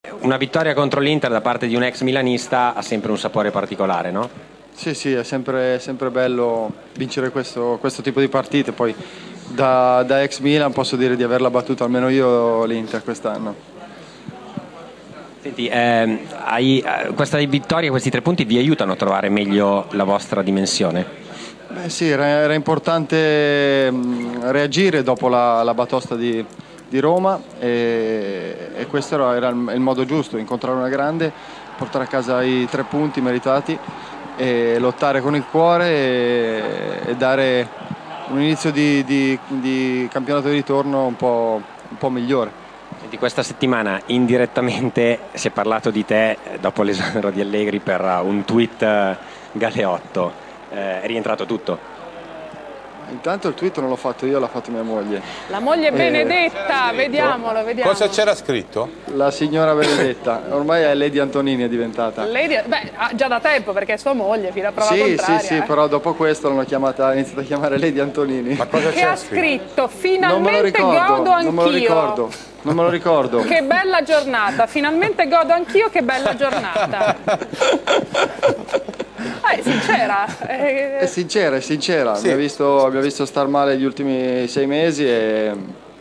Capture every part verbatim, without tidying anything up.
Una vittoria contro l'Inter da parte di un ex milanista ha sempre un sapore particolare, no? Sì, sì, è sempre, sempre bello vincere questo, questo tipo di partite. Poi da, da ex Milan posso dire di averla battuta almeno io l'Inter quest'anno. Senti, ehm, hai, eh, questa vittoria, questi tre punti vi aiutano a trovare meglio la vostra dimensione? Beh sì, era, era importante mh, reagire dopo la, la batosta di, di Roma e, e questo era, era il, il modo giusto, incontrare una grande, portare a casa i tre punti meritati e lottare con il cuore e, e dare un inizio di, di, di campionato di ritorno un po', un po' migliore. Senti, questa settimana indirettamente si è parlato di te dopo l'esonero di Allegri per un tweet eh, Galeotto. Eh, è rientrato tutto? Intanto il tweet non l'ho fatto io, l'ha fatto mia moglie. La moglie Benedetta, vediamolo, vediamolo. Cosa c'era scritto? La signora Benedetta, ormai è Lady Antonini è diventata. Lady, beh, già da tempo perché è sua moglie, fino a prova Sì, contraria. sì, sì, eh. però dopo questo l'hanno chiamata, ha iniziato a chiamare Lady Antonini. Ma cosa Che ha c'era scritto? scritto, finalmente ricordo, godo non me lo anch'io. ricordo, non me lo ricordo. Che bella giornata, finalmente godo anch'io, che bella giornata. Ah, è sincera. È sincera, è sincera. Sì. Mi ha visto, mi ha visto star male gli ultimi sei mesi e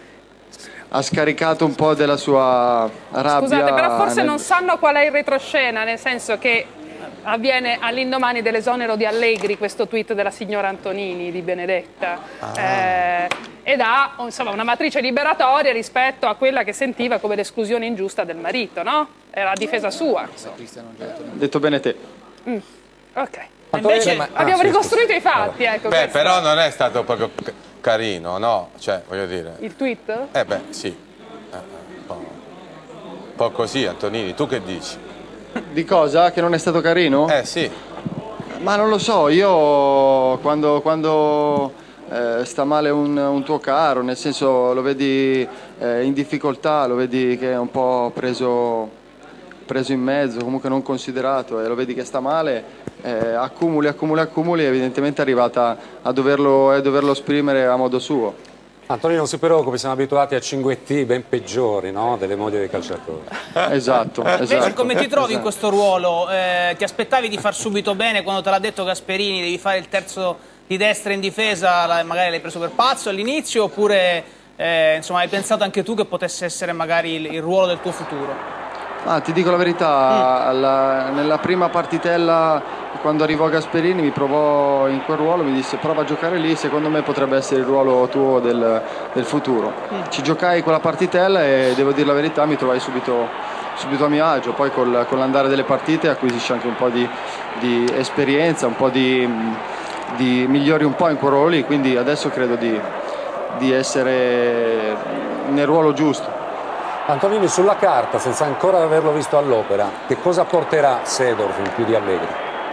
ha scaricato un po' della sua rabbia. Scusate, però forse nel... non sanno qual è il retroscena, nel senso che avviene all'indomani dell'esonero di Allegri questo tweet della signora Antonini di Benedetta ah. eh, ed ha insomma una matrice liberatoria rispetto a quella che sentiva come l'esclusione ingiusta del marito, no? Era a difesa sua. Detto bene te. Mm. Ok. Invece ma... ah, abbiamo sì, ricostruito sì. i fatti. Ecco, beh, questo. però non è stato proprio carino, no? Cioè, voglio dire... Il tweet? Eh beh, sì. Eh, un, po'... un po' così, Antonini, tu che dici? Di cosa? Che non è stato carino? Eh sì. Ma non lo so, io quando, quando eh, sta male un, un tuo caro, nel senso lo vedi eh, in difficoltà, lo vedi che è un po' preso, preso in mezzo, comunque non considerato e lo vedi che sta male, eh, accumuli, accumuli, accumuli e evidentemente è arrivata a doverlo, a doverlo esprimere a modo suo. Antonio, non si preoccupi, siamo abituati a cinguetti ben peggiori, no? Delle mogli dei calciatori. Esatto, esatto. Invece come ti trovi esatto. in questo ruolo? Eh, ti aspettavi di far subito bene quando te l'ha detto Gasperini, devi fare il terzo di destra in difesa, magari l'hai preso per pazzo all'inizio oppure eh, insomma, hai pensato anche tu che potesse essere magari il, il ruolo del tuo futuro? Ah, ti dico la verità, mm. alla, nella prima partitella quando arrivò Gasperini mi provò in quel ruolo, mi disse prova a giocare lì, secondo me potrebbe essere il ruolo tuo del, del futuro. Mm. Ci giocai quella partitella e devo dire la verità mi trovai subito, subito a mio agio, poi col, con l'andare delle partite acquisisci anche un po' di, di esperienza, un po' di, di migliori un po' in quel ruolo lì, quindi adesso credo di, di essere nel ruolo giusto. Antonini, sulla carta, senza ancora averlo visto all'opera, che cosa porterà Seedorf in più di Allegri?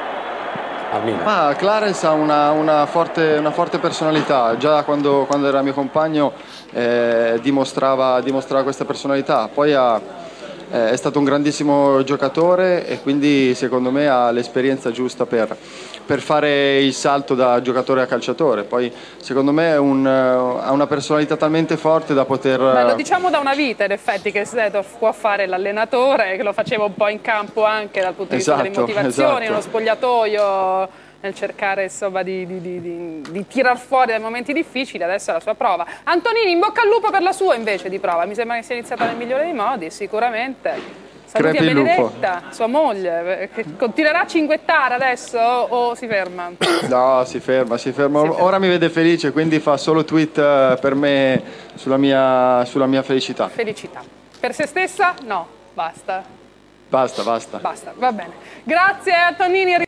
Ah, Clarence ha una, una, forte, una forte personalità, già quando, quando era mio compagno eh, dimostrava, dimostrava questa personalità, poi ha, eh, è stato un grandissimo giocatore e quindi secondo me ha l'esperienza giusta per, per fare il salto da giocatore a calciatore, poi secondo me è un, ha una personalità talmente forte da poter... Beh, lo diciamo da una vita in effetti che Seedorf può fare l'allenatore, che lo faceva un po' in campo anche dal punto di vista esatto, delle motivazioni, esatto. nello spogliatoio, nel cercare insomma di, di, di, di, di tirar fuori dai momenti difficili, adesso è la sua prova. Antonini, in bocca al lupo per la sua invece di prova, mi sembra che sia iniziata nel migliore dei modi, sicuramente. Saluti a Benedetta, sua moglie, che continuerà a cinguettare adesso o si ferma? No, si ferma, si ferma. Si ferma. Ora mi vede felice, quindi fa solo tweet per me sulla mia, sulla mia felicità. Felicità. Per se stessa? No, basta. Basta, basta. Basta, va bene. Grazie Antonini.